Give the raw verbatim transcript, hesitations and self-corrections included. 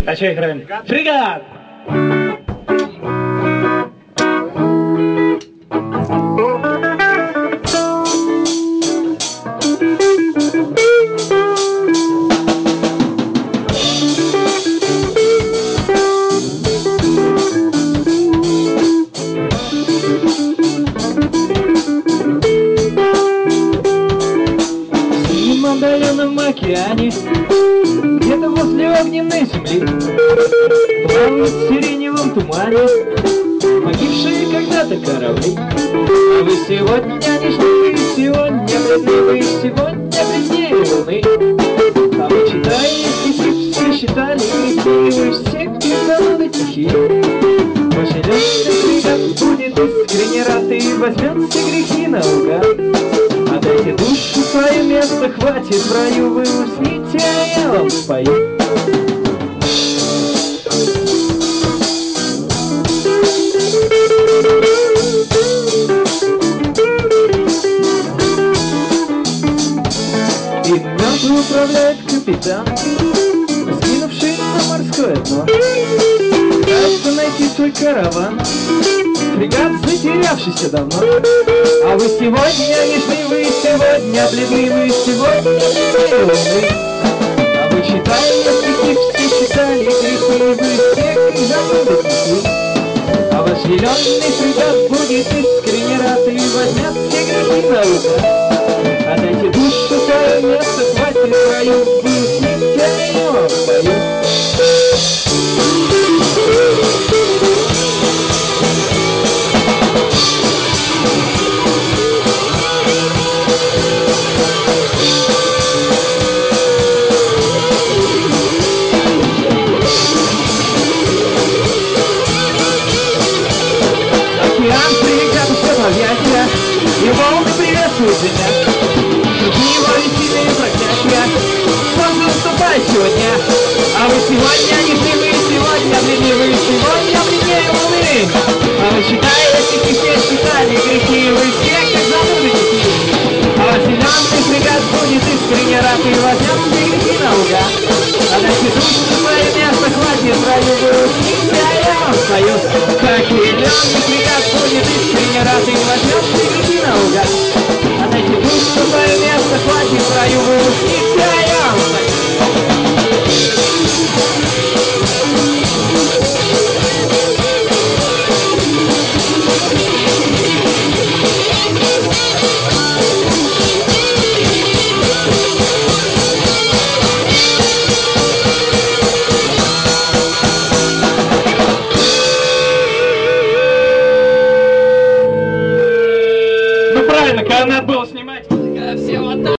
А что играем? Фрегат! В отдаленном океане, где-то возле огненной земли, плавают в сиреневом тумане погибшие когда-то корабли. А вы сегодня нежны, вы сегодня бледны, вы сегодня бледнее луны. А вы читали стихи, все считали грехи, вы все кислороды тихи. Ваш зеленый фрегат будет искренне рад и возьмет все грехи наугад. Отдайте душу свое место, хватит в раю, вы усните, а я вам спою. И мертвый управляет капитан, скинувший на морское дно. Пытается найти свой караван, фрегат, затерявшийся давно. А вы сегодня нежны, вы сегодня бледны, вы сегодня бледны луны. А вы читали стихи, все читали грехи, вы всех их забыли. А ваш зеленый фрегат будет искренне рад и возьмет все грехи на руку. Отдайте душу свое место, хватит в раю, вы усните, а я вам спою. Океан фрегат все в объятия, и волны приветствуют меня. Другие его сильные проклятия, солнце наступает сегодня. А вы сегодня нежны, вы сегодня бледны, вы сегодня бледнее луны. А вы читаете стихи, все читали грехи, вы все как занудите. А ваш зеленый фрегат будет искренне рад и возьмет все грехи наугад. Отдайте душу свое место, хватит в раю, вы усните, а я вам спою. Как зеленый фрегат будет искренне рад и возьмет все грехи наугад. Отдайте душу свое место, хватит в раю, вы усните, а я вам спою. Ну правильно, когда надо было снимать.